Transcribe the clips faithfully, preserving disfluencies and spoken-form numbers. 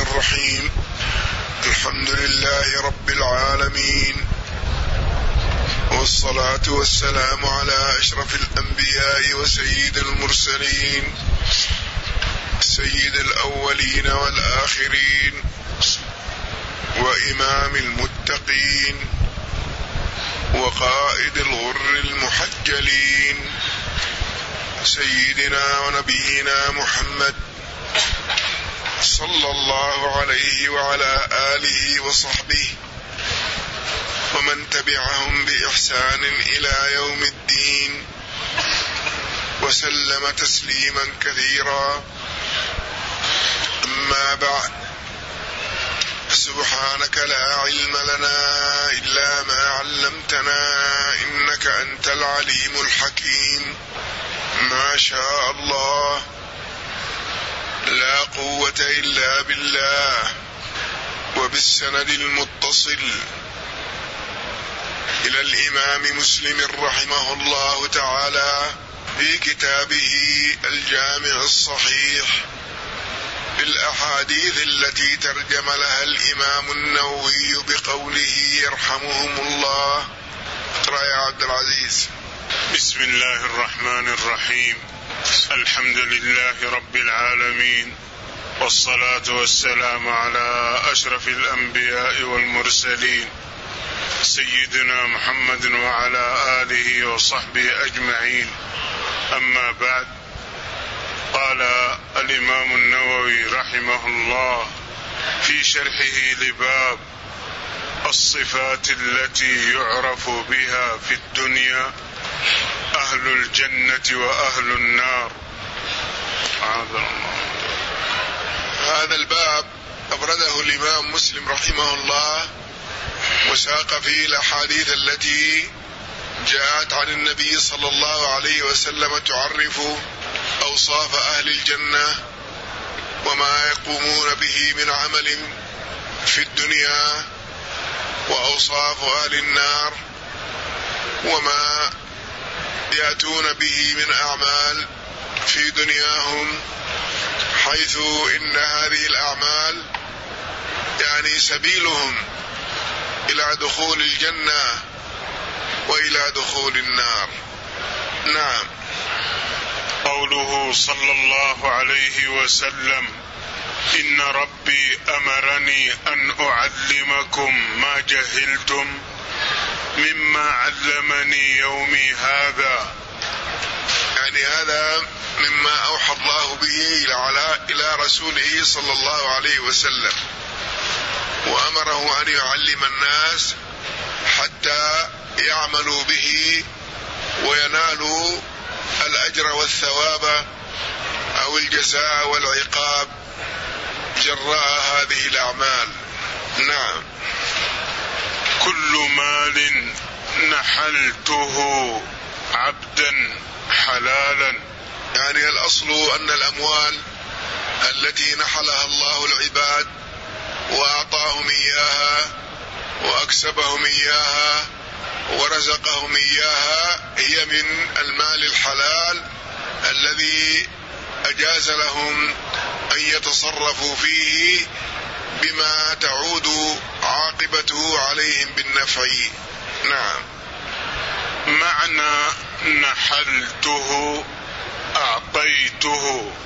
الرحيم. الحمد لله رب العالمين، والصلاة والسلام على أشرف الأنبياء وسيد المرسلين، سيد الأولين والآخرين، وإمام المتقين، وقائد الغر المحجلين، سيدنا ونبينا محمد صلى الله عليه وعلى آله وصحبه ومن تبعهم بإحسان إلى يوم الدين، وسلم تسليما كثيرا. أما بعد، سبحانك لا علم لنا إلا ما علمتنا إنك أنت العليم الحكيم. ما شاء الله، لا قوة إلا بالله. وبالسند المتصل إلى الإمام مسلم رحمه الله تعالى في كتابه الجامع الصحيح بالأحاديث التي ترجم لها الإمام النووي بقوله يرحمهم الله. اقرأ يا عبد العزيز. بسم الله الرحمن الرحيم. الحمد لله رب العالمين، والصلاة والسلام على أشرف الأنبياء والمرسلين، سيدنا محمد وعلى آله وصحبه أجمعين. أما بعد، قال الإمام النووي رحمه الله في شرحه لباب الصفات التي يعرف بها في الدنيا أهل الجنة وأهل النار. هذا الباب أبرده الإمام مسلم رحمه الله، وساق فيه الأحاديث التي جاءت عن النبي صلى الله عليه وسلم تعرف أوصاف أهل الجنة وما يقومون به من عمل في الدنيا، وأوصاف أهل النار وما يأتون به من أعمال في دنياهم، حيث إن هذه الأعمال يعني سبيلهم إلى دخول الجنة وإلى دخول النار. نعم. قوله صلى الله عليه وسلم: إن ربي أمرني أن أعلمكم ما جهلتم مما علمني يومي هذا. يعني هذا مما أوحى الله به إلى رسوله صلى الله عليه وسلم، وأمره أن يعلم الناس حتى يعملوا به وينالوا الأجر والثواب أو الجزاء والعقاب جراء هذه الأعمال. نعم. كل مال نحلته عبدا حلالا. يعني الأصل أن الأموال التي نحلها الله العباد وأعطاهم إياها وأكسبهم إياها ورزقهم إياها هي من المال الحلال الذي أجاز لهم أن يتصرفوا فيه بما تعود عاقبته عليهم بالنفع. نعم. معنى نحلته أعطيته.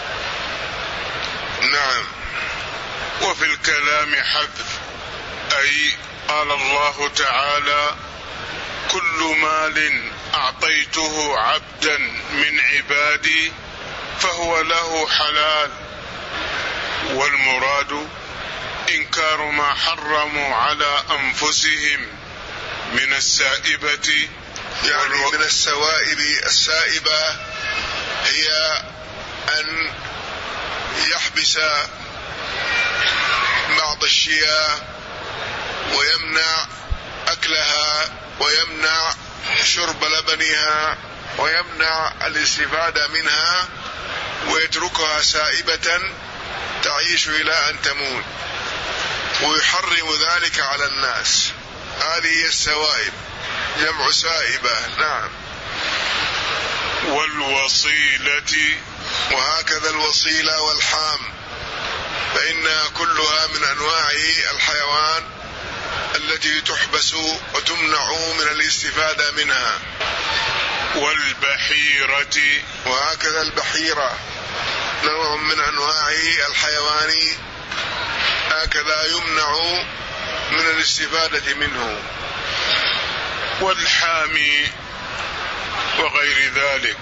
نعم. وفي الكلام حذف، أي قال الله تعالى: كل مال أعطيته عبدا من عبادي فهو له حلال. والمراد إنكار ما حرموا على أنفسهم من السائبة، يعني من السوائب. السائبة هي أن يحبس بعض الشيء ويمنع أكلها ويمنع شرب لبنها ويمنع الاستفادة منها ويتركها سائبة تعيش إلى أن تموت، ويحرم ذلك على الناس. هذه هي السوائب، جمع سائبة. نعم. والوصيلة، وهكذا الوصيلة والحام. فإنها كلها من أنواع الحيوان التي تحبس وتمنع من الاستفادة منها. والبحيرة، وهكذا البحيرة نوع من أنواع الحيوان هكذا يمنع من الاستفادة منه. والحامي وغير ذلك،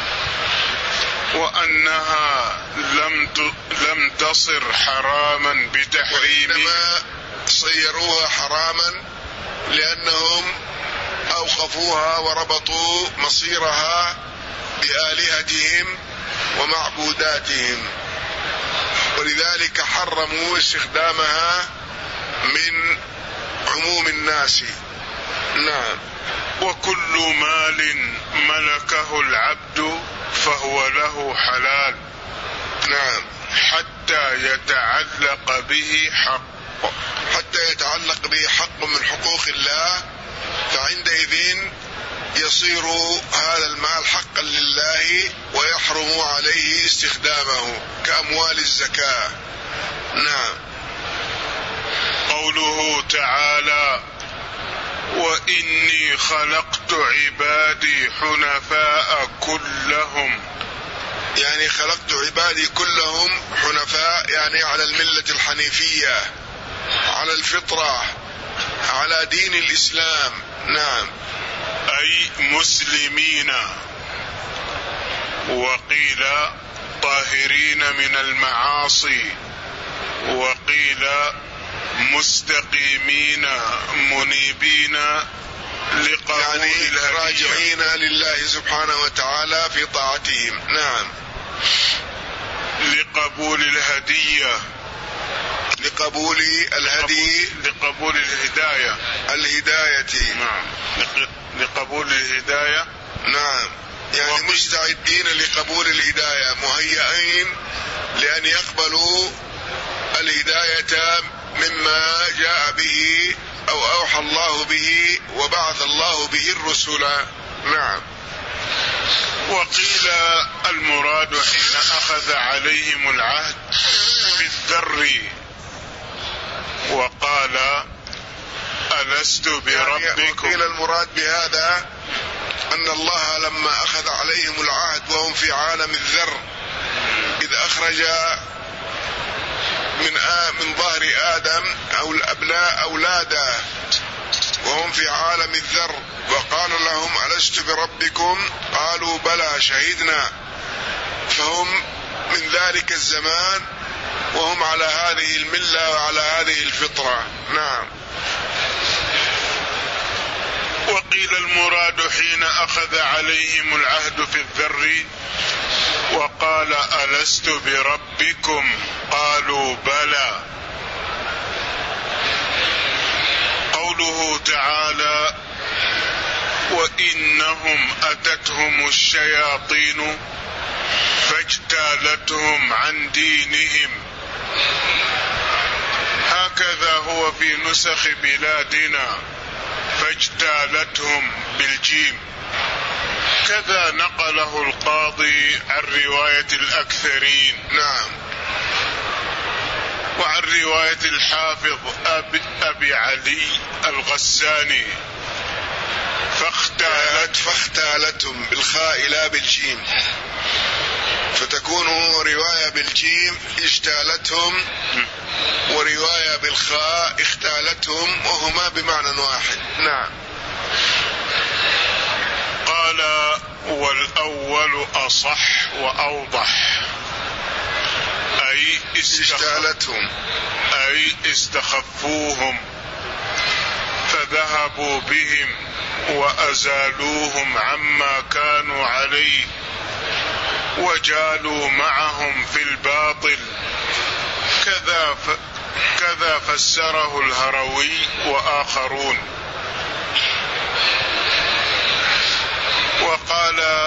وأنها لم لم تصر حراما بتحريمه، وإنما صيروها حراما لأنهم أوقفوها وربطوا مصيرها بآلهتهم ومعبوداتهم، ولذلك حرموا استخدامها من عموم الناس. نعم. وكل مال ملكه العبد فهو له حلال، نعم، حتى يتعلق به حق حتى يتعلق به حق من حقوق الله، فعندئذ يصير هذا المال حقا لله ويحرم عليه استخدامه كأموال الزكاة. نعم. قوله تعالى: وإني خلقت عبادي حنفاء كلهم، يعني خلقت عبادي كلهم حنفاء، يعني على الملة الحنيفية، على الفطرة، على دين الإسلام. نعم. أي مسلمين، وقيل طاهرين من المعاصي، وقيل مستقيمين منيبين لقبول يعني الهدية، راجعين لله سبحانه وتعالى في طاعتهم. نعم. لقبول الهدية، لقبول الهدي، لقبول الهداية، الهداية. نعم، لقبول الهداية. نعم، يعني مستعدين لقبول الهداية، مهيئين لأن يقبلوا الهداية مما جاء به أو أوحى الله به وبعث الله به الرسل. نعم. وقيل المراد حين أخذ عليهم العهد بالذر، وقال ألست بربكم. يعني وقيل المراد بهذا أن الله لما أخذ عليهم العهد وهم في عالم الذر، إذ أخرج من آ من ظهر آدم أو الأبناء أولاده وهم في عالم الذر، وقال لهم ألست بربكم؟ قالوا بلى شهدنا. فهم من ذلك الزمان وهم على هذه الملة وعلى هذه الفطرة. نعم. وقيل المراد حين أخذ عليهم العهد في الذر وقال ألست بربكم؟ قالوا بلى. قوله تعالى وإنهم أتتهم الشياطين فاجتالتهم عن دينهم، هكذا هو في نسخ بلادنا فاجتالتهم بالجيم، كذا نقله القاضي عن رواية الأكثرين. نعم. وعن رواية الحافظ أبي, أبي علي الغساني فاختالت فاختالتهم بالخاء لا بالجيم، فتكون رواية بالجيم اجتالتهم ورواية بالخاء اختالتهم، وهما بمعنى واحد. نعم. قال والأول أصح وأوضح، أي اجتالتهم أي استخفوهم فذهبوا بهم وأزالوهم عما كانوا عليه وجالوا معهم في الباطل، كذا ف... كذا فسره الهروي وآخرون. وقال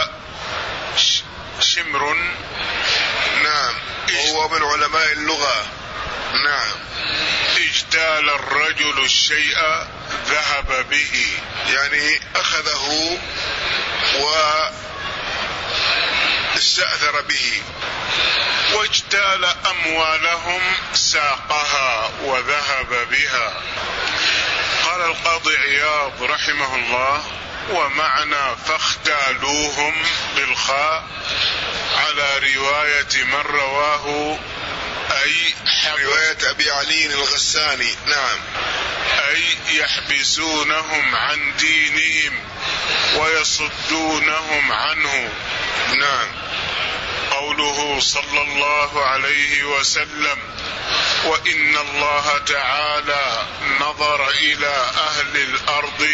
شمر، نعم، هو من علماء اللغة، نعم، اجتال الرجل الشيء ذهب به، يعني أخذه واستأثر به. واجتال قال أموالهم ساقها وذهب بها. قال القاضي عياض رحمه الله: ومعنى فاختالوهم بالخاء على رواية من رواه أي رواية أبي علي الغساني. نعم. أي يحبسونهم عن دينهم ويصدونهم عنه. نعم. قوله صلى الله عليه وسلم: وإن الله تعالى نظر إلى أهل الأرض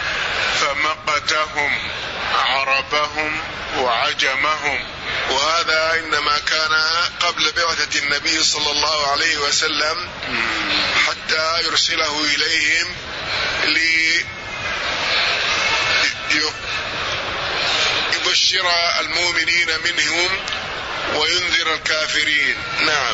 فمقتهم عربهم وعجمهم. وهذا إنما كان قبل بعثة النبي صلى الله عليه وسلم حتى يرسله إليهم ليبشر المؤمنين منهم وينذر الكافرين. نعم.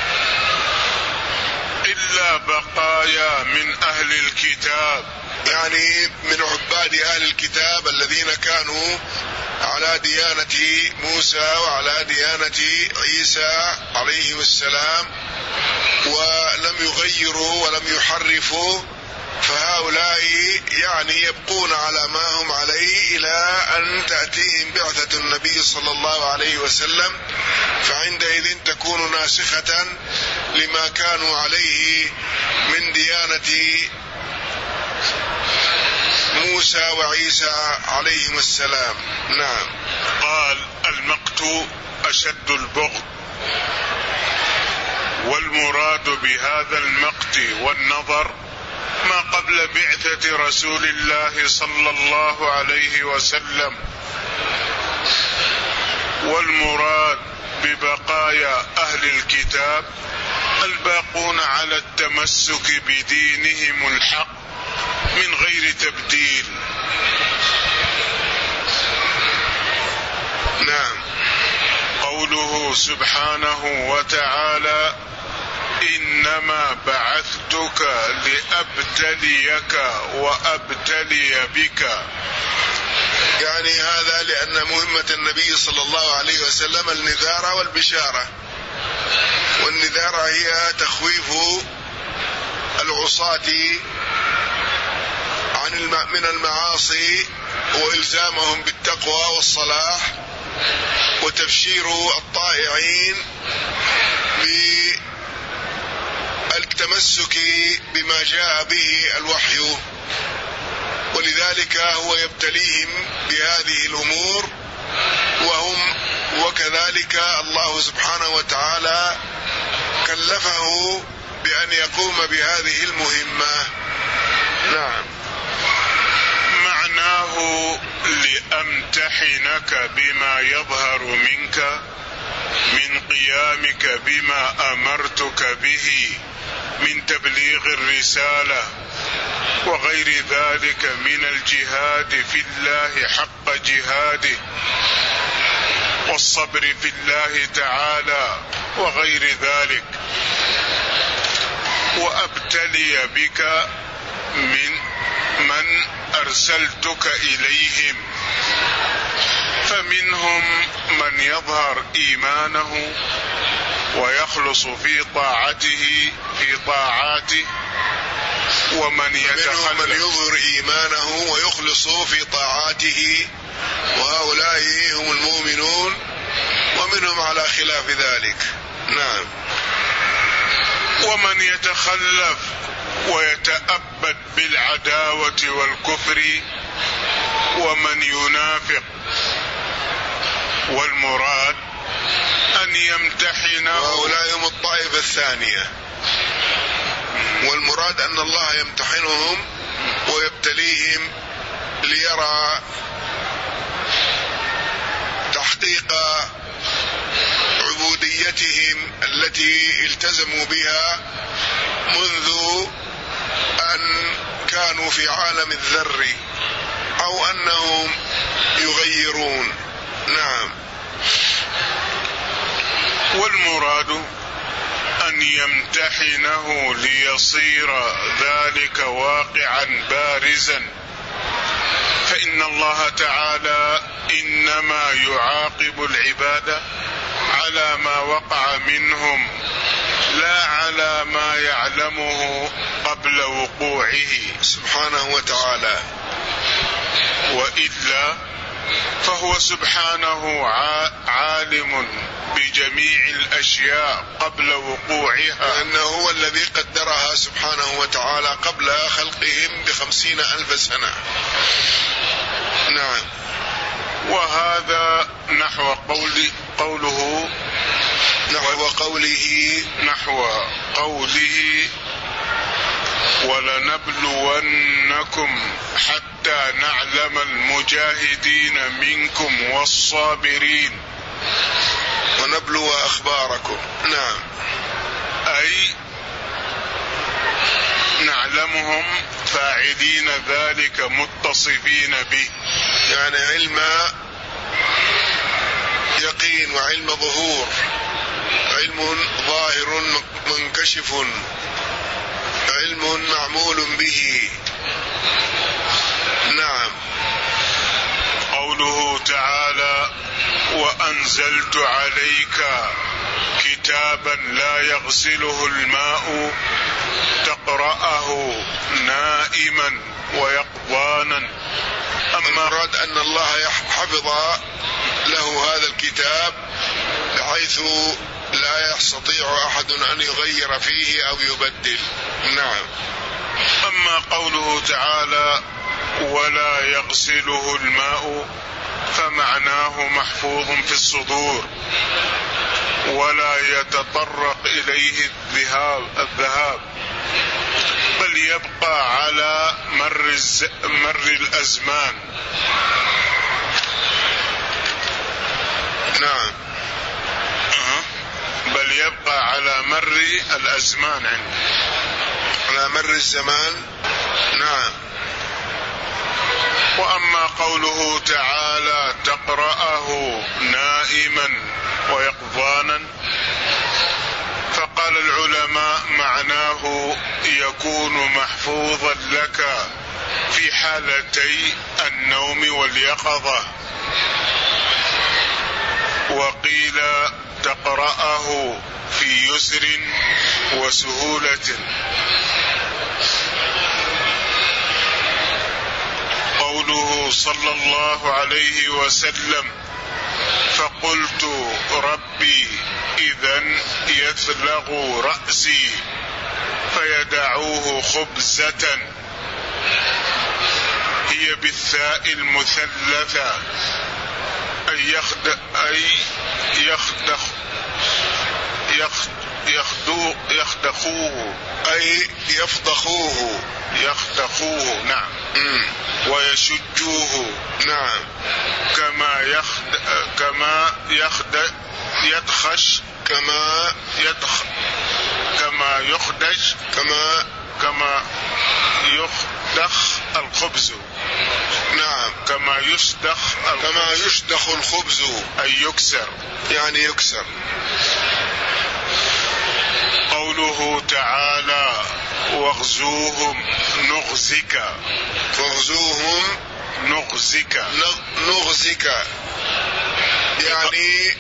إلا بقايا من أهل الكتاب، يعني من عباد أهل الكتاب الذين كانوا على ديانة موسى وعلى ديانة عيسى عليه السلام ولم يغيروا ولم يحرفوا، فهؤلاء يعني يبقون على ما هم عليه إلى أن تأتيهم بعثة النبي صلى الله عليه وسلم، فعندئذ تكون ناسخة لما كانوا عليه من ديانة موسى وعيسى عليهم السلام. نعم. قال: المقت أشد البغض، والمراد بهذا المقت والنظر ما قبل بعثة رسول الله صلى الله عليه وسلم، والمراد ببقايا أهل الكتاب الباقون على التمسك بدينهم الحق من غير تبديل. نعم. قوله سبحانه وتعالى: إنما بعثتك لأبتليك وأبتلي بك، يعني هذا لأن مهمة النبي صلى الله عليه وسلم النذارة والبشارة، والنذارة هي تخويف العصاة عن من المعاصي وإلزامهم بالتقوى والصلاح، وتبشير الطائعين بالتمسك بما جاء به الوحي، ولذلك هو يبتليهم بهذه الأمور، وهم وكذلك الله سبحانه وتعالى كلفه بأن يقوم بهذه المهمة. نعم. معناه لأمتحنك بما يظهر منك من قيامك بما أمرتك به من تبليغ الرسالة وغير ذلك من الجهاد في الله حق جهاده، والصبر في الله تعالى وغير ذلك، وأبتلي بك من من أرسلتك إليهم، فمنهم من يظهر إيمانه ويخلص في طاعته في طاعاته، ومن يتخلف من يظهر إيمانه ويخلص في طاعاته، وهؤلاء هم المؤمنون، ومنهم على خلاف ذلك. نعم. ومن يتخلف ويتأبد بالعداوة والكفر، ومن ينافق، والمراد أن يمتحنه، وهؤلاء هم الطائفة الثانية، والمراد أن الله يمتحنهم ويبتليهم ليرى تحقيق عبوديتهم التي التزموا بها منذ أن كانوا في عالم الذر، أو أنهم يغيرون. نعم. والمراد أن يمتحنه ليصير ذلك واقعا بارزا، فإن الله تعالى إنما يعاقب العباد على ما وقع منهم لا على ما يعلمه قبل وقوعه سبحانه وتعالى، وإلا فهو سبحانه عالم بجميع الأشياء قبل وقوعها، لأنه هو الذي قدرها سبحانه وتعالى قبل خلقهم بخمسين ألف سنة. نعم. وهذا نحو قول قوله نحو قوله نحو قوله ولنبلونكم حتى نعلم المجاهدين منكم والصابرين ونبلو أخباركم. نعم. أي نعلمهم فاعلين ذلك متصفين به، يعني علم يقين وعلم ظهور، علم ظاهر منكشف، علم معمول به. نعم. قوله تعالى وأنزلت عليك كتابا لا يغسله الماء تقرأه نائما ويقظانا. أما المراد أن الله حفظ له هذا الكتاب بحيث لا يستطيع أحد أن يغير فيه أو يبدل. نعم. أما قوله تعالى ولا يغسله الماء فمعناه محفوظ في الصدور ولا يتطرق إليه الذهاب الذهاب بل يبقى على مر, الز... مر الأزمان. نعم. أه. بل يبقى على مر الأزمان عنه. على مر الزمان. نعم. وأما قوله تعالى تقرأه نائما ويقظانا فقال العلماء معناه يكون محفوظا لك في حالتي النوم واليقظة، وقيل تقرأه في يسر وسهولة. قوله صلى الله عليه وسلم فقلت ربي إذن يثلغ رأسي فيدعوه خبزة، هي بالثاء المثلثة أي يخد أي يخدخ يخد يخدو يخدخوه أي يفضخوه يخدخوه. نعم. م. ويشجوه. نعم. كما يخد كما يخد يدخش كما يدخ كما يخدش كما كما يخدخ الخبز. نعم. كما يشدخ كما يشدخ الخبز أي يكسر، يعني يكسر. قوله تعالى واغزوهم نغزك واغزوهم نغزك نغزك يعني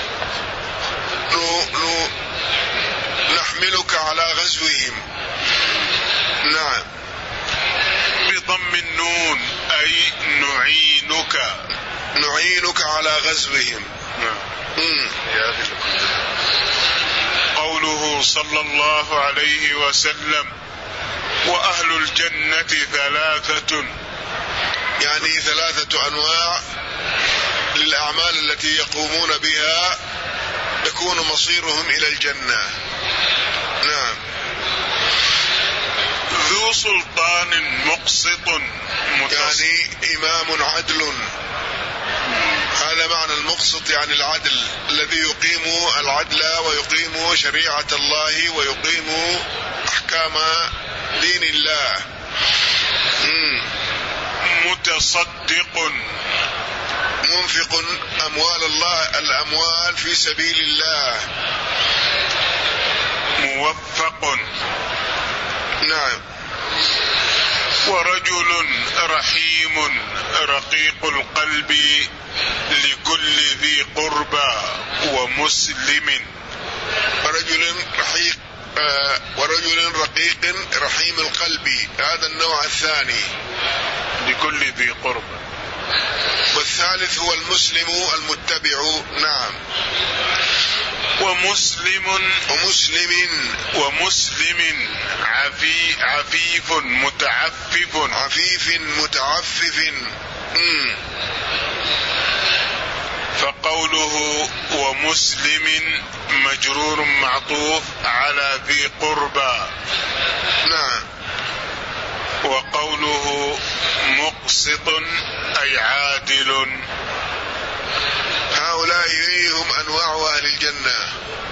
نو نو نحملك على غزوهم. نعم. بضم النون أي نعينك نعينك على غزوهم. نعم. قوله صلى الله عليه وسلم وأهل الجنة ثلاثة، يعني ثلاثة أنواع للأعمال التي يقومون بها يكون مصيرهم إلى الجنة. نعم. ذو سلطان مقسط يعني إمام عدل، هذا معنى المقسط، يعني العدل الذي يقيم العدل ويقيم شريعة الله ويقيم أحكام دين الله. مم. متصدق منفق أموال الله الأموال في سبيل الله. موفق. نعم. ورجل رحيم رقيق القلب لكل ذي قربى ومسلم. ورجل رحيق آه ورجل رقيق رحيم القلب، هذا النوع الثاني لكل ذي قرب. والثالث هو المسلم المتبع. نعم. ومسلم ومسلم ومسلم عفي عفيف متعفف عفيف متعفف. مم. فقوله ومسلم مجرور معطوف على ذي قربى. نعم. وقوله مقسط أي عادل. هؤلاء هم أنواع أهل الجنة.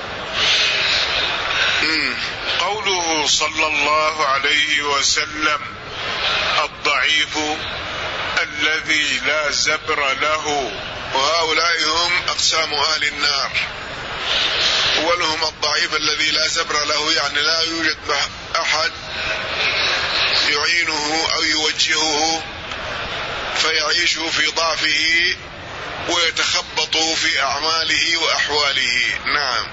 مم. قوله صلى الله عليه وسلم الضعيف الذي لا زبر له، وهؤلاء هم أقسام أهل النار. أولهم الضعيف الذي لا زبر له، يعني لا يوجد أحد يعينه أو يوجهه فيعيش في ضعفه ويتخبط في أعماله وأحواله. نعم.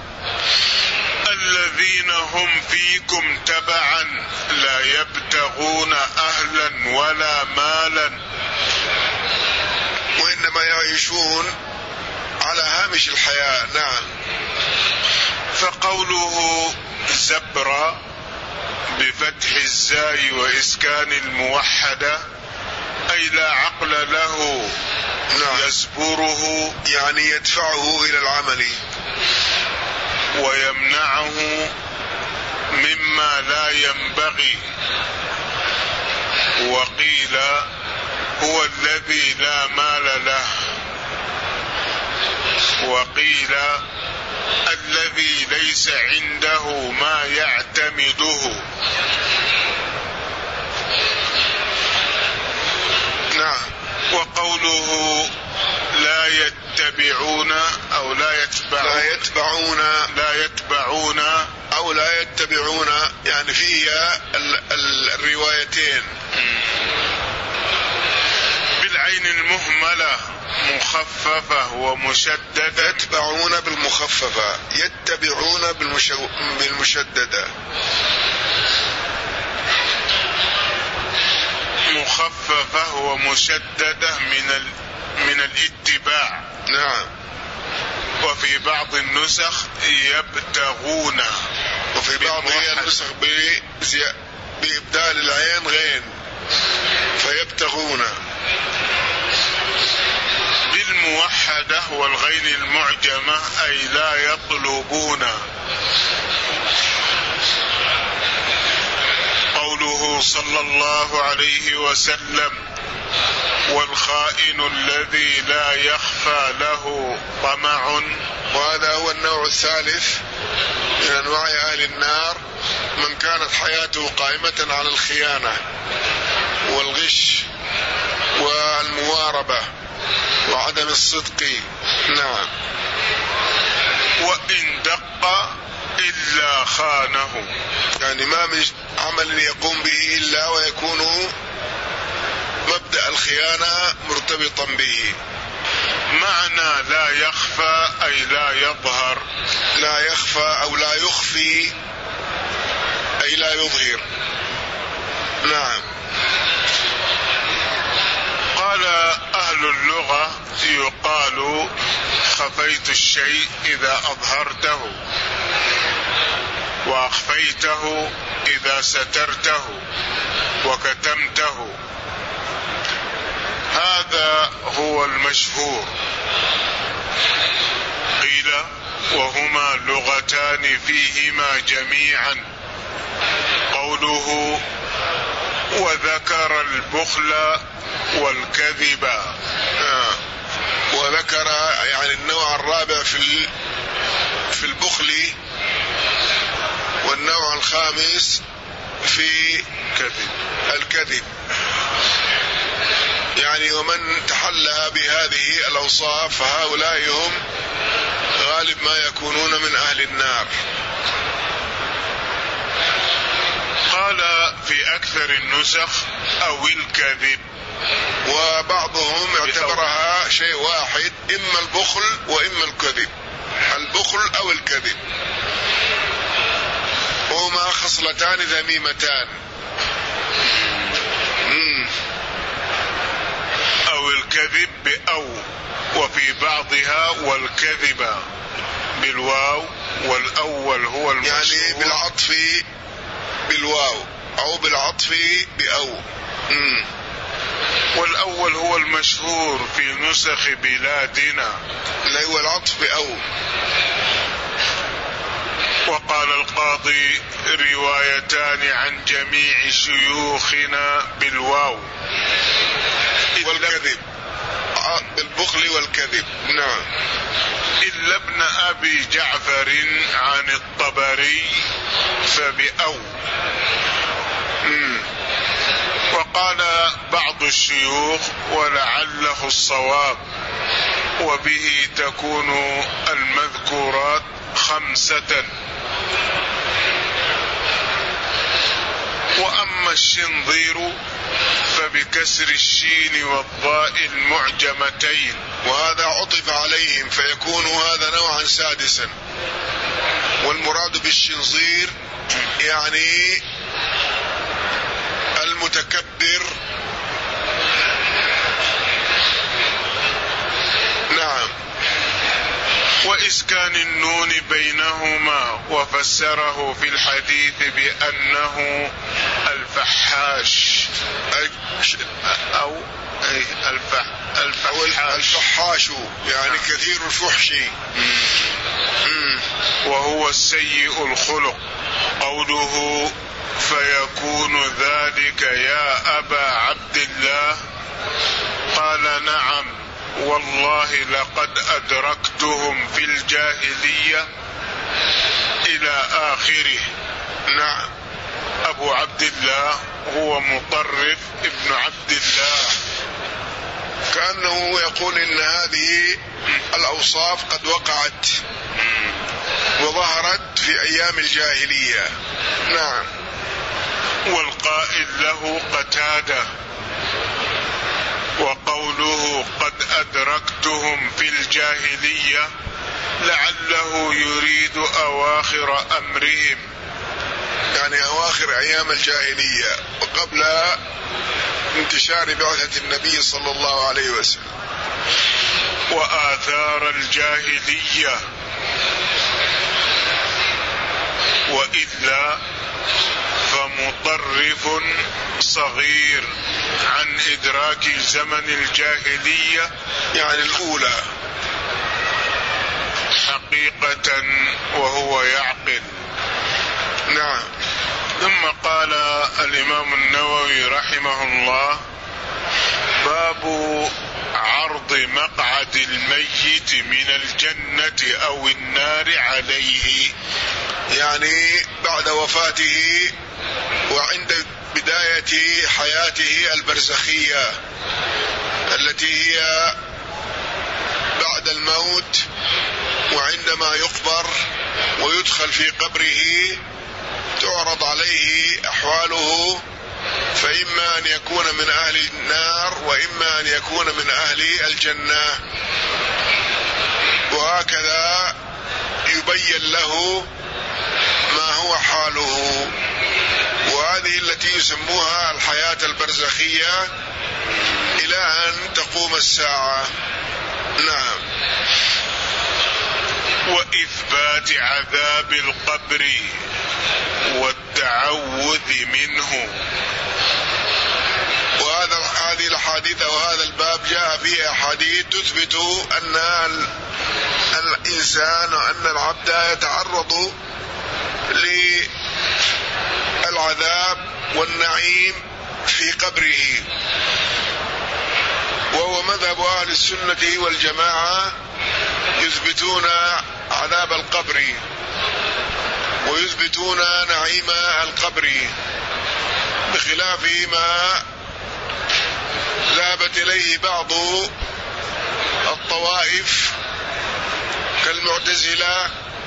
الذين هم فيكم تبعا لا يبتغون أهلا ولا مالا، وإنما يعيشون على هامش الحياة. نعم. فقوله زبر بفتح الزاي وإسكان الموحدة أي لا عقل له. نعم. يزبره يعني يدفعه إلى العمل ويمنعه مما لا ينبغي. وقيل هو الذي لا مال له، وقيل الذي ليس عنده ما يعتمده. نعم. وقوله لا يتبعون أو لا يتبعون لا يتبعون لا يتبعون أو لا يتبعون، يعني فيها الروايتين. بالعين المهملة مخففة ومشددة. يتبعون بالمخففة، يتبعون بالمشو... بالمشددة. مخففة ومشددة من ال... من الاتباع. نعم. وفي بعض النسخ يبتغون، وفي بعض النسخ بزي... بإبدال العين غين فيبتغون. بالموحدة والغين المعجمة أي لا يطلبون. قوله صلى الله عليه وسلم والخائن الذي لا يخفى له طمع. وهذا هو النوع الثالث من أنواع أهل النار، من كانت حياته قائمة على الخيانة والغش والمواربة وعدم الصدق. نعم. وإن دق إلا خانه، يعني ما من عمل يقوم به إلا ويكون مبدأ الخيانة مرتبطا به. معنى لا يخفى أي لا يظهر. لا يخفى أو لا يخفي أي لا يظهر. نعم. قال أهل اللغة يقال خفيت الشيء إذا أظهرته، وأخفيته إذا سترته وكتمته. هذا هو المشهور. قيل وهما لغتان فيهما جميعا. قوله وذكر البخل والكذب. آه. وذكر يعني النوع الرابع في في البخل، والنوع الخامس في كذب الكذب. يعني ومن تحلى بهذه الأوصاف فهؤلاء هم غالب ما يكونون من أهل النار. قال في أكثر النسخ أو الكذب، وبعضهم اعتبرها شيء واحد، إما البخل وإما الكذب، البخل أو الكذب. خصلتان ذميمتان. مم. أو الكذب بأو، وفي بعضها والكذب بالواو، والأول هو المشهور يعني بالعطف بالواو أو بالعطف بأو. مم. والأول هو المشهور في نسخ بلادنا، اللي هو العطف بأو. وقال القاضي روايتان عن جميع شيوخنا بالواو والكذب، بالبخل والكذب. نعم. إلا ابن أبي جعفر عن الطبري فبأو. مم. وقال بعض الشيوخ ولعله الصواب، وبه تكون المذكورات خمسة. وأما الشنظير فبكسر الشين والضاء المعجمتين، وهذا عطف عليهم فيكون هذا نوعا سادسا. والمراد بالشنظير يعني المتكبر. نعم. وإسكان النون بينهما، وفسره في الحديث بأنه الفحاش أو أي الفح الفحاش الفحاش يعني كثير الفحش. وهو السيء الخلق. قوله فيكون ذلك يا أبا عبد الله، قال نعم والله لقد أدركتهم في الجاهلية إلى آخره. نعم. أبو عبد الله هو مطرف ابن عبد الله، كأنه يقول إن هذه الأوصاف قد وقعت وظهرت في أيام الجاهلية. نعم. والقائل له قتادة. وقوله قد أدركتهم في الجاهلية لعله يريد أواخر أمرهم، يعني أواخر أيام الجاهلية وقبل انتشار بعثة النبي صلى الله عليه وسلم. وآثار الجاهلية، وإلا فمطرف صغير عن إدراك زمن الجاهلية يعني الأولى حقيقة وهو يعقل. نعم. ثم قال الإمام النووي رحمه الله: باب عرض مقعد الميت من الجنة أو النار عليه، يعني بعد وفاته وعند بداية حياته البرزخية التي هي بعد الموت، وعندما يقبر ويدخل في قبره تعرض عليه أحواله، فإما أن يكون من أهل النار وإما أن يكون من أهل الجنة، وهكذا يبين له ما هو حاله. وهذه التي يسموها الحياة البرزخية إلى أن تقوم الساعة. نعم. وإثبات عذاب القبر والتعوذ منه. وهذا هذه الأحاديث أو هذا الباب جاء فيه أحاديث تثبت أن الإنسان وأن العبد يتعرض للعذاب والنعيم في قبره، وهو مذهب أهل السنة والجماعة، يثبتون عذاب القبر ويثبتون نعيم القبر، بخلاف ما ذهبت إليه بعض الطوائف كالمعتزلة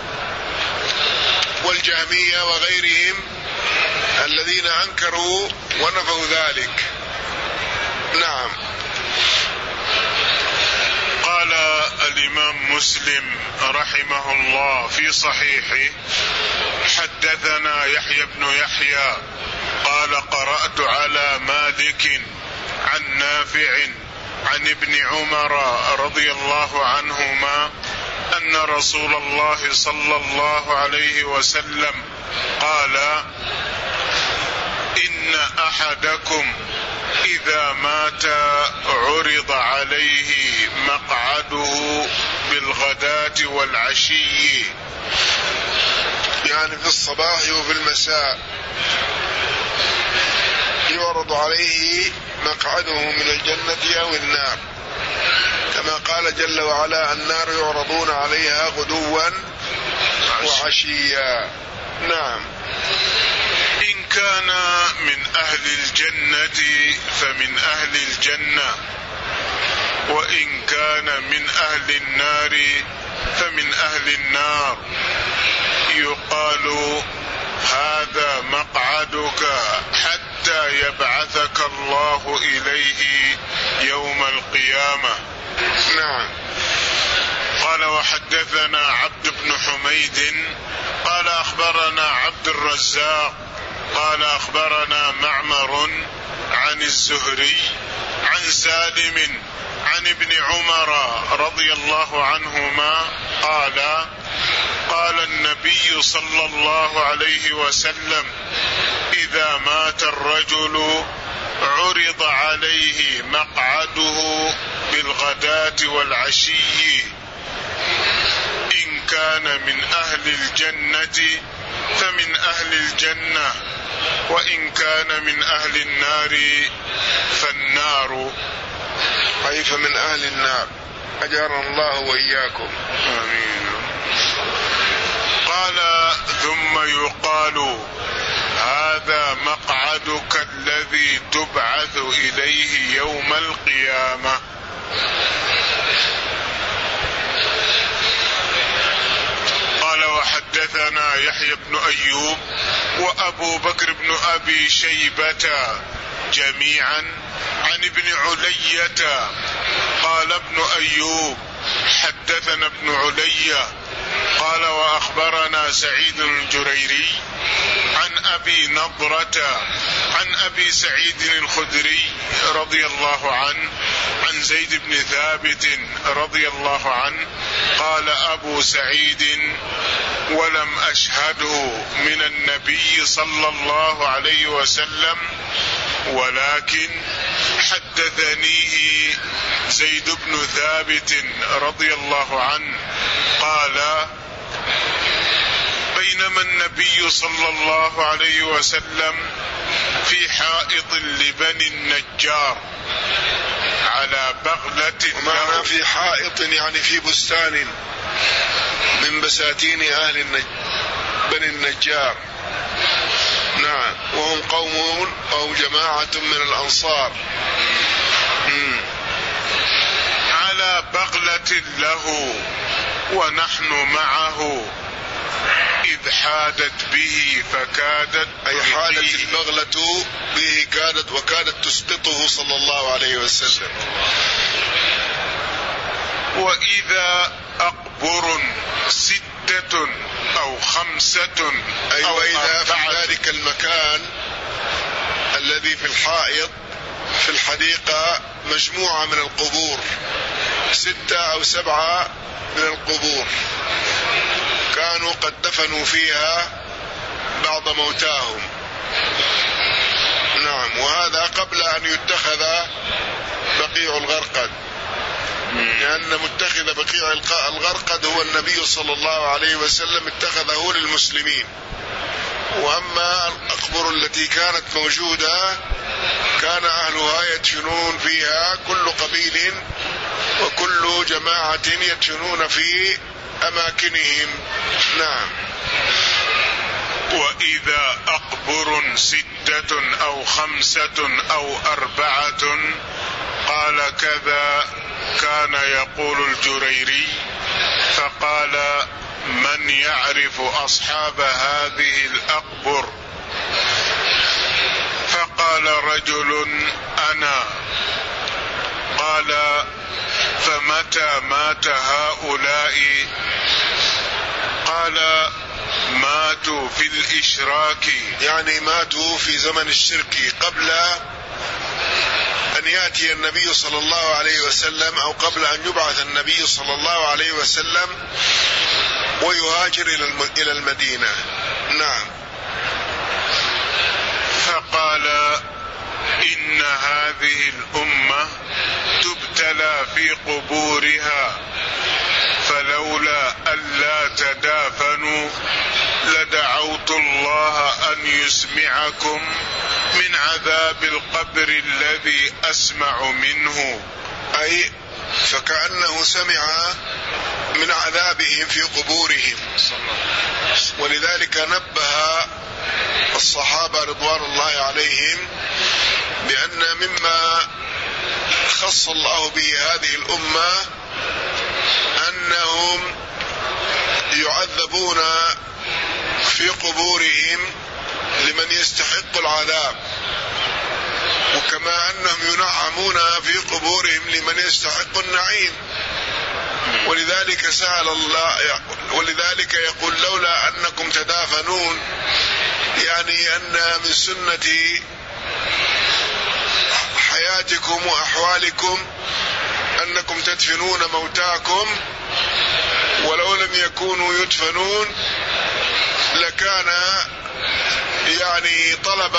والجهمية وغيرهم الذين أنكروا ونفوا ذلك. نعم. قال الإمام مسلم رحمه الله في صحيحه: حدثنا يحيى بن يحيى قال قرأت على مالك عن نافع عن ابن عمر رضي الله عنهما أن رسول الله صلى الله عليه وسلم قال: إن أحدكم إذا مات عرض عليه مقعده بالغداة والعشي، يعني في الصباح وفي المساء يعرض عليه مقعده من الجنة أو النار، كما قال جل وعلا: النار يعرضون عليها غدوا وعشيا. نعم. إن كان من أهل الجنة فمن أهل الجنة، وإن كان من أهل النار فمن أهل النار، يقال: هذا مقعدك حتى يبعثك الله إليه يوم القيامة. نعم. قال: وحدثنا عبد بن حميد قال أخبرنا عبد الرزاق قال أخبرنا معمر عن الزهري عن سالم عن ابن عمر رضي الله عنهما قال: قال النبي صلى الله عليه وسلم: إذا مات الرجل عرض عليه مقعده بالغداة والعشي، إن كان من أهل الجنة فمن أهل الجنة، وإن كان من أهل النار فالنار، أي فمن أهل النار. أجارنا الله وإياكم. آمين. قال: ثم يقال: هذا مقعدك الذي تبعث إليه يوم القيامة. قال: وحدثنا يحيى بن أيوب وأبو بكر بن أبي شيبة جميعا عن ابن علية قال ابن أيوب: حدثنا ابن علية قال: وأخبرنا سعيد الجريري عن أبي نضرة عن أبي سعيد الخدري رضي الله عنه عن زيد بن ثابت رضي الله عنه قال أبو سعيد: ولم أشهده من النبي صلى الله عليه وسلم، ولكن حدثنيه زيد بن ثابت رضي الله عنه قال: بينما النبي صلى الله عليه وسلم في حائط لبني النجار على بغلة. ومعنى في حائط يعني في بستان من بساتين أهل النج... بني النجار. نعم. وهم قوم أو جماعة من الأنصار. مم. على بغلة له ونحن معه، إذ حادت به فكادت، أي حادت البغلة به كادت وكادت تسقطه صلى الله عليه وسلم. وإذا أقبر ستة أو خمسة، أي أيوة. وإذا في ذلك المكان الذي في الحائط في الحديقة مجموعة من القبور، ستة أو سبعة من القبور كانوا قد دفنوا فيها بعض موتاهم. نعم. وهذا قبل أن يتخذ بقيع الغرقد، لأن متخذ بقيع الغرقد هو النبي صلى الله عليه وسلم، اتخذه للمسلمين. وأما الأقبر التي كانت موجودة كان أهلها يدفنون فيها، كل قبيل وكل جماعة يدفنون في أماكنهم. نعم. وإذا أقبر ستة أو خمسة أو أربعة، قال: كذا كان يقول الجريري، فقال: من يعرف أصحاب هذه الأقبر؟ فقال رجل: أنا. قال: فمتى مات هؤلاء؟ قال ماتوا في الإشراك، يعني ماتوا في زمن الشرك قبل أن يأتي النبي صلى الله عليه وسلم، أو قبل أن يبعث النبي صلى الله عليه وسلم ويهاجر إلى المدينة. نعم. فقال إن هذه الأمة تبتلى في قبورها، فلولا ألا تدافنوا لدعوت الله أن يسمعكم من عذاب القبر الذي أسمع منه. أي فكأنه سمع من عذابهم في قبورهم، ولذلك نبه الصحابة رضوان الله عليهم بأن مما خص الله به هذه الأمة أنهم يعذبون في قبورهم لمن يستحق العذاب، وكما أنهم ينعمون في قبورهم لمن يستحق النعيم. ولذلك سأل الله، ولذلك يقول لولا أنكم تدافنون، يعني أن من سنة حياتكم وأحوالكم أنكم تدفنون موتاكم، ولو لم يكونوا يدفنون لكان يعني طلب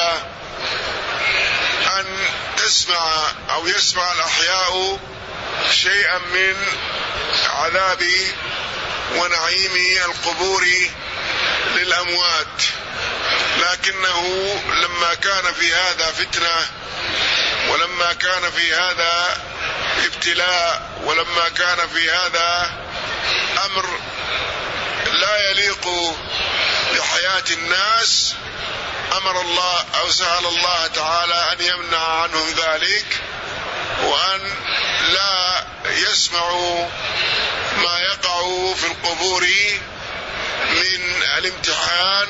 أن تسمع أو يسمع الأحياء شيئا من عذاب ونعيم القبور للأموات، لكنه لما كان في هذا فتنة، ولما كان في هذا ابتلاء، ولما كان في هذا أمر لا يليق بحياة الناس، أمر الله أو سأل الله تعالى أن يمنع عنهم ذلك، وأن لا يسمعوا ما يقع في القبور من الامتحان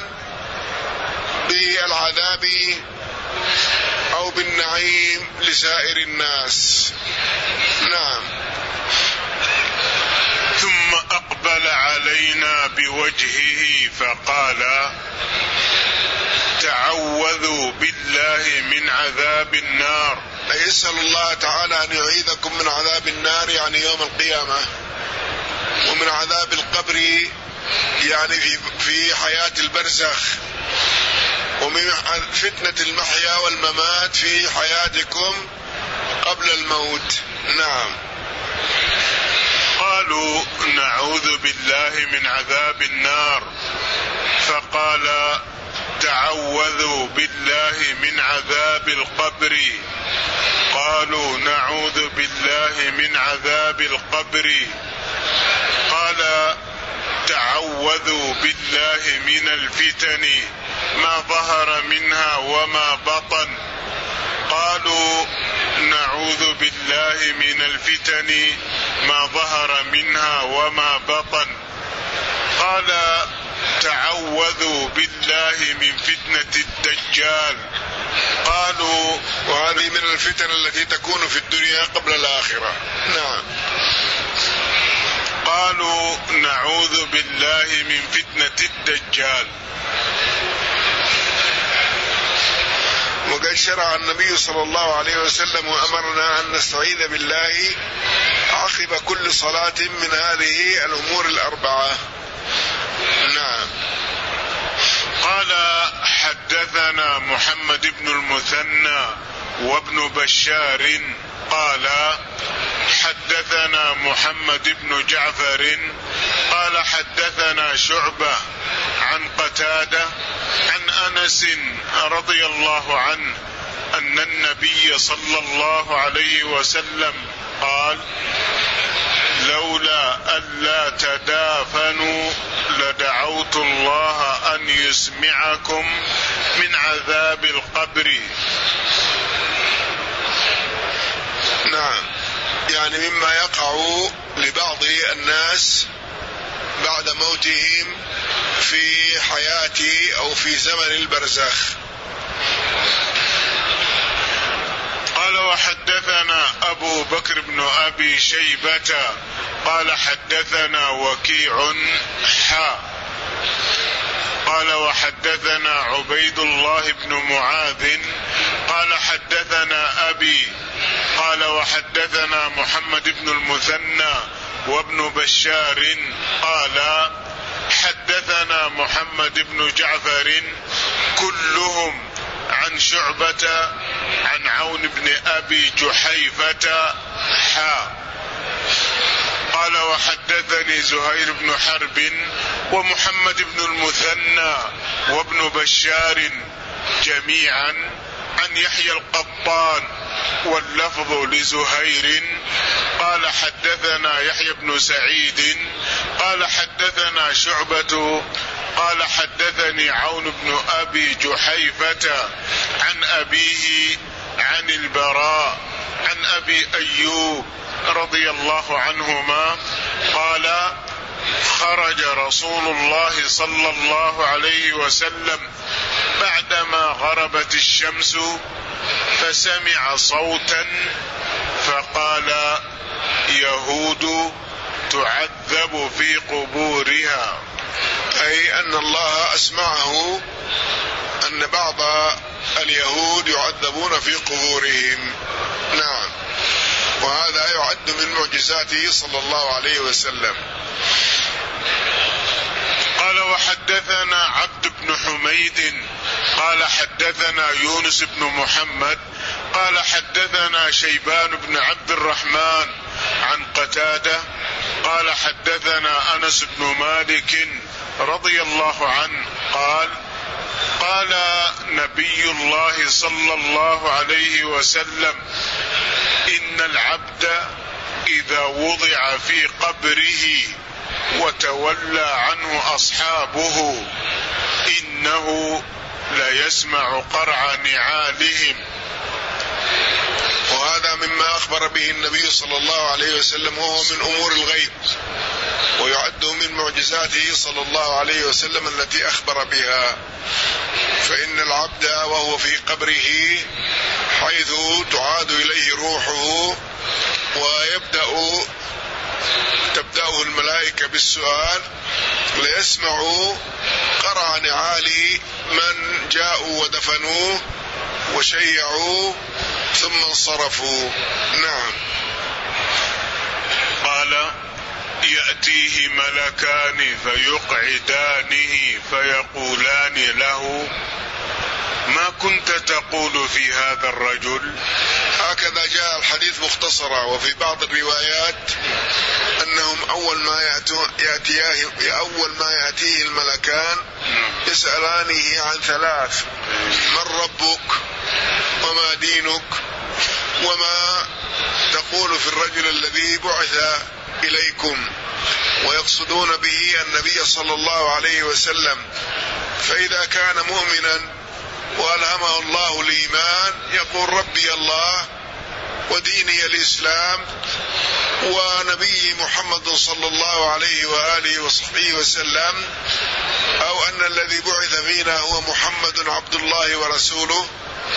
بالعذاب أو بالنعيم لسائر الناس. نعم. ثم أقبل علينا بوجهه فقال تعوذوا بالله من عذاب النار. أي يسأل الله تعالى أن يعيذكم من عذاب النار، يعني يوم القيامة، ومن عذاب القبر يعني في في حياة البرزخ، ومن فتنة المحيا والممات في حياتكم قبل الموت. نعم. قالوا نعوذ بالله من عذاب النار، فقال تعوذوا بالله من عذاب القبر. قالوا نعوذ بالله من عذاب القبر. قال تعوذوا بالله من الفتن ما ظهر منها وما بطن. قالوا نعوذ بالله من الفتن ما ظهر منها وما بطن. قال تعوذوا بالله من فتنة الدجال. قالوا وهذه من الفتن التي تكون في الدنيا قبل الآخرة. نعم. قالوا نعوذ بالله من فتنة الدجال. وقد شرع النبي صلى الله عليه وسلم وأمرنا أن نستعيذ بالله عقب كل صلاة من هذه الأمور الأربعة. نعم. قال حدثنا محمد بن المثنى وابن بشار قال حدثنا محمد بن جعفر قال حدثنا شعبة عن قتادة عن أنس رضي الله عنه أن النبي صلى الله عليه وسلم قال لولا ألا تدافنوا لدعوت الله أن يسمعكم من عذاب القبر. نعم. يعني مما يقع لبعض الناس بعد موتهم في حياة أو في زمن البرزخ. قال وحدثنا أبو بكر بن أبي شيبة قال حدثنا وكيع حا قال وحدثنا عبيد الله بن معاذ قال حدثنا أبي قال وحدثنا محمد بن المثنى وابن بشار قال حدثنا محمد بن جعفر كلهم عن شعبة عن عون بن أبي جحيفة حا قال وحدثني زهير بن حرب ومحمد بن المثنى وابن بشار جميعا عن يحيى القطان واللفظ لزهير قال حدثنا يحيى بن سعيد قال حدثنا شعبة قال حدثني عون بن أبي جحيفة عن أبيه عن البراء عن أبي أيوب رضي الله عنهما قال خرج رسول الله صلى الله عليه وسلم بعدما غربت الشمس فسمع صوتا فقال يهود تعذب في قبورها، أي أن الله أسمعه أن بعض اليهود يعذبون في قبورهم. نعم، وهذا يعد من معجزاته صلى الله عليه وسلم. قال وحدثنا عبد بن حميد قال حدثنا يونس بن محمد قال حدثنا شيبان بن عبد الرحمن عن قتادة قال حدثنا أنس بن مالك رضي الله عنه قال قال نبي الله صلى الله عليه وسلم إن العبد إذا وضع في قبره وتولى عنه أصحابه إنه ليسمع قرع نعالهم. وهذا مما أخبر به النبي صلى الله عليه وسلم وهو من أمور الغيب، ويعد من معجزاته صلى الله عليه وسلم التي أخبر بها. فإن العبد وهو في قبره حيث تعاد إليه روحه ويبدأ تبدأه الملائكة بالسؤال ليسمع قرع نعال من جاءوا ودفنوه وشيعوا ثم انصرفوا. نعم. قال يأتيه ملكان فيقعدانه فيقولان له ما كنت تقول في هذا الرجل؟ هكذا جاء الحديث مختصرا. وفي بعض الروايات أنهم أول ما يأتيه أول ما يأتيه الملكان يسألانه عن ثلاث: من ربك؟ وما دينك؟ وما تقول في الرجل الذي بعث إليكم؟ ويقصدون به النبي صلى الله عليه وسلم. فإذا كان مؤمنا وألهمه الله الإيمان يقول ربي الله وديني الإسلام ونبي محمد صلى الله عليه وآله وصحبه وسلم، أو أن الذي بعث فينا هو محمد عبد الله ورسوله،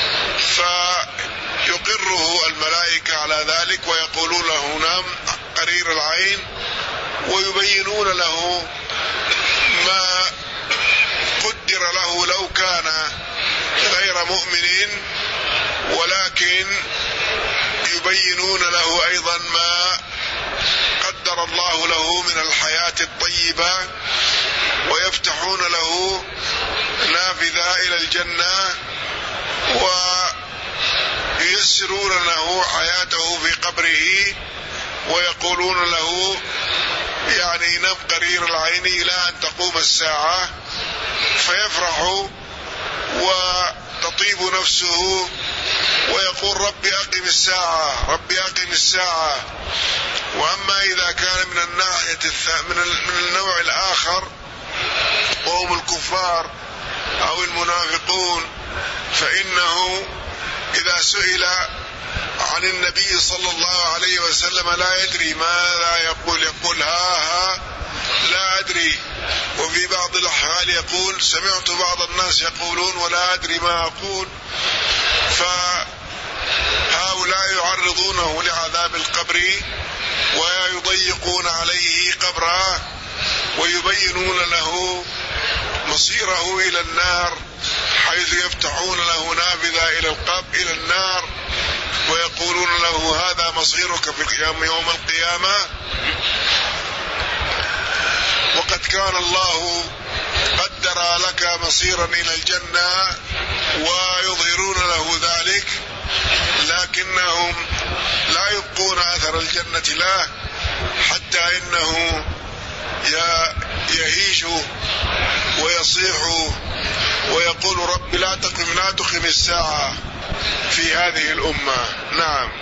فيقره الملائكة على ذلك ويقولون له نعم قرير العين، ويبينون له ما قدر له لو كان غير مؤمن، ولكن يبينون له أيضا ما قدر الله له من الحياة الطيبة، ويفتحون له نافذة إلى الجنة وييسرون له حياته في قبره، ويقولون له يعني نم قرير العين إلى أن تقوم الساعة، فيفرح وتطيب نفسه ويقول ربي أقم الساعة ربي أقم الساعة. وأما إذا كان من الناحية من النوع الآخر وهم الكفار أو المنافقون، فإنه إذا سئل عن النبي صلى الله عليه وسلم لا يدري ماذا يقول، يقول ها ها لا أدري. وفي بعض الأحوال يقول سمعت بعض الناس يقولون ولا أدري ما أقول. فهذا فهؤلاء يعرضونه لعذاب القبر ويضيقون عليه قبره ويبينون له مصيره إلى النار، حيث يفتحون له نافذة إلى القبر إلى النار ويقولون له هذا مصيرك في القيامة يوم القيامة. وقد كان الله قدر لك مصيرا إلى الجنة ويظهرون له ذلك، لكنهم لا يبقون أثر الجنة له، حتى إنه يهيج ويصيح ويقول رب لا تقم لا تقم الساعة في هذه الأمة. نعم.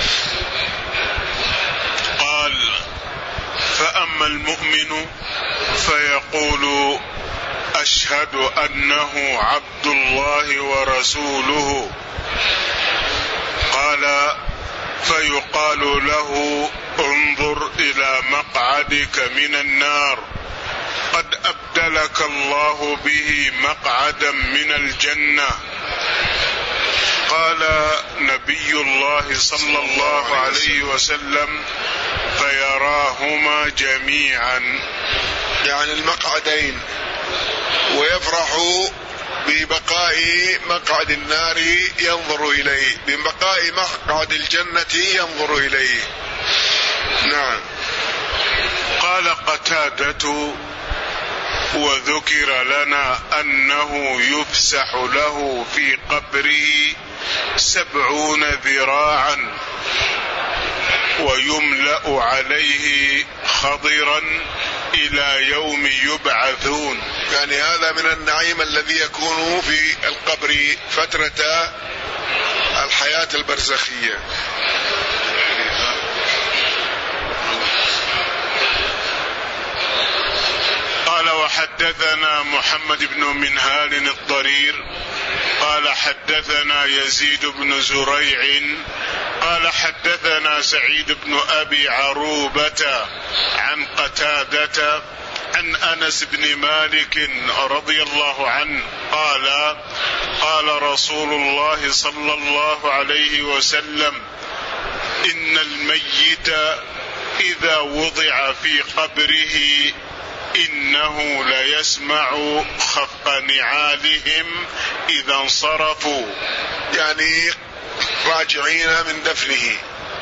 قال: فأما المؤمن فيقول أشهد أنه عبد الله ورسوله. قال: فيقال له انظر إلى مقعدك من النار، قد أبدلك الله به مقعدا من الجنة. قال نبي الله صلى الله عليه وسلم: فيراهما جميعا، يعني المقعدين، ويفرح ببقاء مقعد النار ينظر إليه، ببقاء مقعد الجنة ينظر إليه. نعم. قال قتادة: وذكر لنا أنه يفسح له في قبره سبعون ذراعا ويملأ عليه خضرا إلى يوم يبعثون. يعني هذا من النعيم الذي يكون في القبر فترة الحياة البرزخية. قال: وحدثنا محمد بن منهال الضرير قال حدثنا يزيد بن زريع قال حدثنا سعيد بن أبي عروبة عن قتادة عن أنس بن مالك رضي الله عنه قال: قال رسول الله صلى الله عليه وسلم: إن الميت إذا وضع في قبره إنه ليسمع خفق نعالهم إذا انصرفوا، يعني راجعين من دفنه.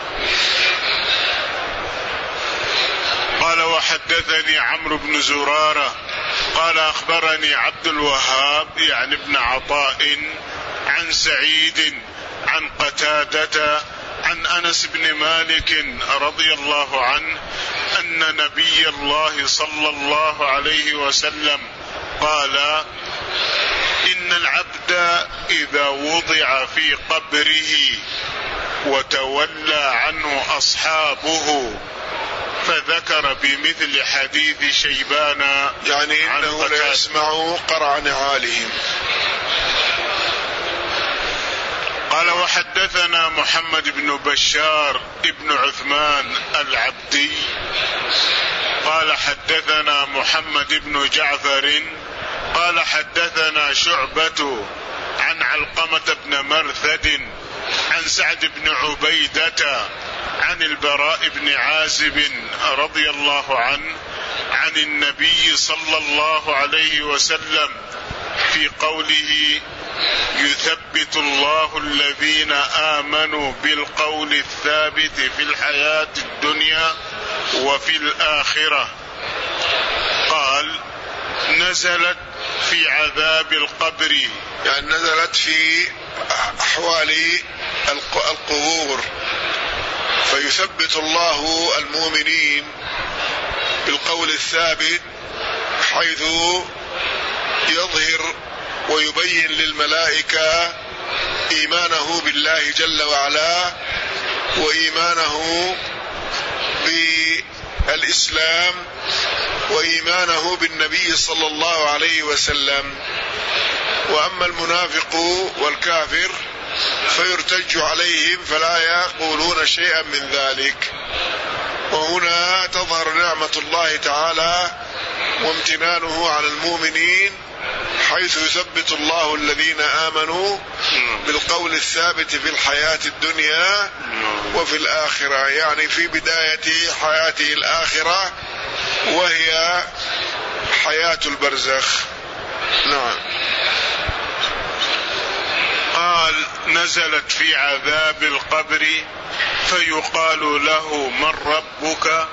قال: وحدثني عمرو بن زرارة قال أخبرني عبد الوهاب يعني ابن عطاء عن سعيد عن قتادة عن أنس بن مالك رضي الله عنه أن نبي الله صلى الله عليه وسلم قال: إن العبد إذا وضع في قبره وتولى عنه أصحابه، فذكر بمثل حديث شيبان يعني إنه لا يسمع قرع نعالهم. قال: وحدثنا محمد بن بشار ابن عثمان العبدي قال حدثنا محمد بن جعفر قال حدثنا شعبة عن علقمة بن مرثد عن سعد بن عبيدة عن البراء بن عازب رضي الله عنه عن النبي صلى الله عليه وسلم في قوله: يثبت الله الذين آمنوا بالقول الثابت في الحياة الدنيا وفي الآخرة. قال: نزلت في عذاب القبر، يعني نزلت في أحوال القبور، فيثبت الله المؤمنين بالقول الثابت، حيث يظهر ويبين للملائكة إيمانه بالله جل وعلا وإيمانه بالإسلام وإيمانه بالنبي صلى الله عليه وسلم. وأما المنافق والكافر فيرتج عليهم فلا يقولون شيئا من ذلك. وهنا تظهر نعمة الله تعالى وامتنانه على المؤمنين، حيث يثبت الله الذين آمنوا بالقول الثابت في الحياة الدنيا وفي الآخرة، يعني في بداية حياته الآخرة وهي حياة البرزخ. نعم. قال: نزلت في عذاب القبر فيقال له: من ربك؟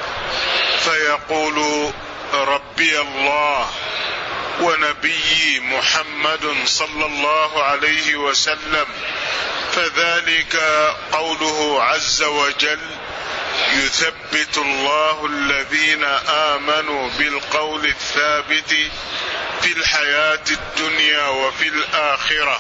فيقول: ربي الله ونبي محمد صلى الله عليه وسلم. فذلك قوله عز وجل: يثبت الله الذين آمنوا بالقول الثابت في الحياة الدنيا وفي الآخرة.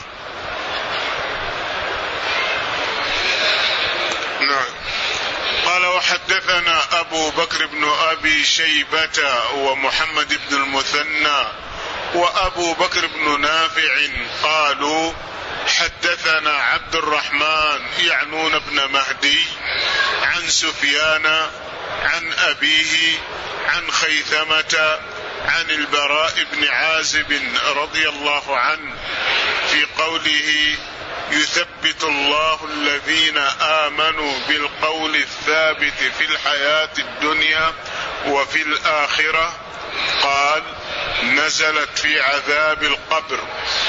نعم. قال: وحدثنا أبو بكر بن أبي شيبة ومحمد بن المثنى وأبو بكر بن نافع قالوا: حدثنا عبد الرحمن يعنون بن مهدي عن سفيان عن أبيه عن خيثمة عن البراء بن عازب رضي الله عنه في قوله: يثبت الله الذين آمنوا بالقول الثابت في الحياة الدنيا وفي الآخرة. قال: نزلت في عذاب القبر.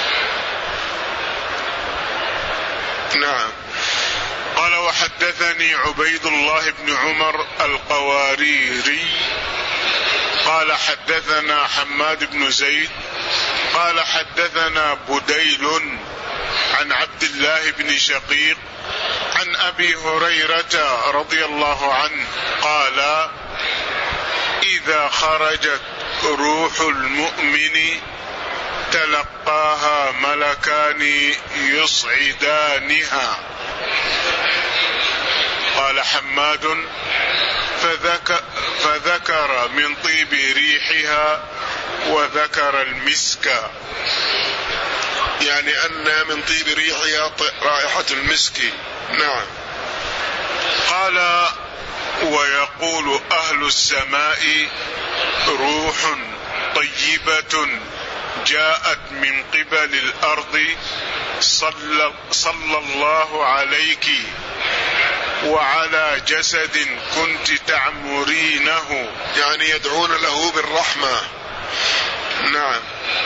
نعم. قال: وحدثني عبيد الله بن عمر القواريري قال: حدثنا حماد بن زيد قال: حدثنا بديل عن عبد الله بن شقيق عن أبي هريرة رضي الله عنه قال: إذا خرجت روح المؤمن تلقاها ملكان يصعدانها. قال حماد: فذكر, فذكر من طيب ريحها وذكر المسك، يعني أن من طيب ريحها رائحة المسك. نعم. قال: ويقول أهل السماء: روح طيبة جاءت من قبل الأرض صلى, صلى الله عليك وعلى جسد كنت تعمرينه، يعني يدعون له بالرحمة. نعم.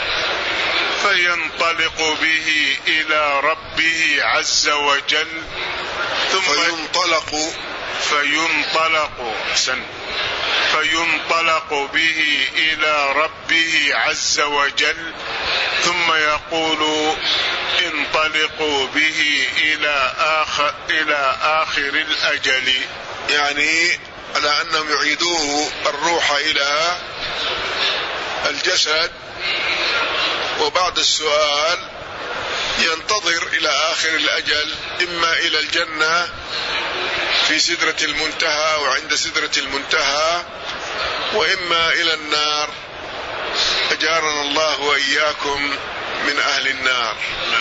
فينطلق به إلى ربه عز وجل ثم فينطلق فينطلق سن فينطلق به إلى ربه عز وجل ثم يقول: انطلقوا به إلى آخر, إلى آخر الأجل، يعني على أنهم يعيدوه الروح إلى الجسد، وبعد السؤال ينتظر إلى آخر الأجل، إما إلى الجنة في سدرة المنتهى وعند سدرة المنتهى، وإما إلى النار، أجارنا الله وإياكم من أهل النار.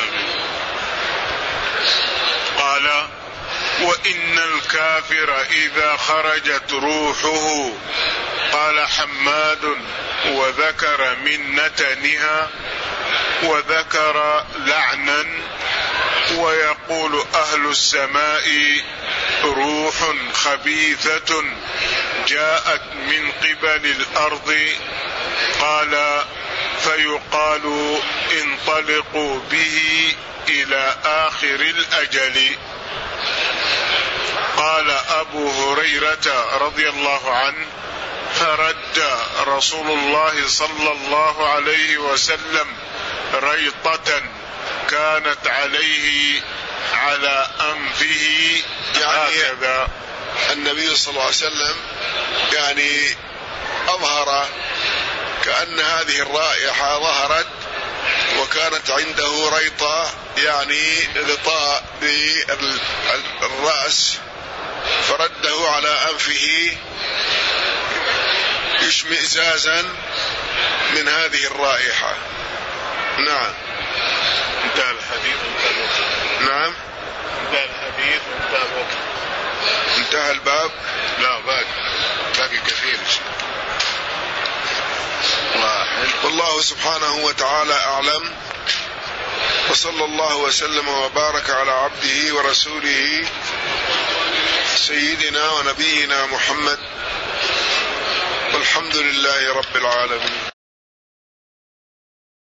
قال: وإن الكافر إذا خرجت روحه، قال حماد: وذكر من نتنها وذكر لعنا. ويقول أهل السماء: روح خبيثة جاءت من قبل الأرض. قال: فيقال: انطلقوا به إلى آخر الأجل. قال أبو هريرة رضي الله عنه: فرد رسول الله صلى الله عليه وسلم ريطة كانت عليه على أنفه، يعني هكذا. النبي صلى الله عليه وسلم يعني أظهر كأن هذه الرائحة ظهرت وكانت عنده ريطة، يعني غطاء بالرأس، فرده على أنفه اشمئزازا من هذه الرائحة. نعم. انتهى الحديث. نعم. انتهى الحديث. انتهى الباب. لا، باقي باقي كثير. والله سبحانه وتعالى أعلم. وصلى الله وسلم وبارك على عبده ورسوله سيدنا ونبينا محمد، والحمد لله رب العالمين.